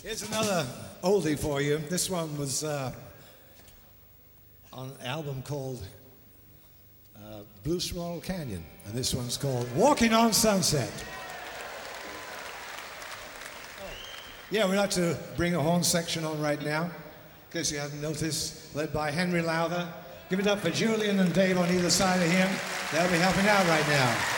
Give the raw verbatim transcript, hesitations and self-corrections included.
Here's another oldie for you. This one was uh, on an album called uh, Blue Swallow Canyon, and this one's called Walking on Sunset. Yeah, we'd like to bring a horn section on right now, in case you haven't noticed, led by Henry Lowther. Give it up for Julian and Dave on either side of him. They'll be helping out right now.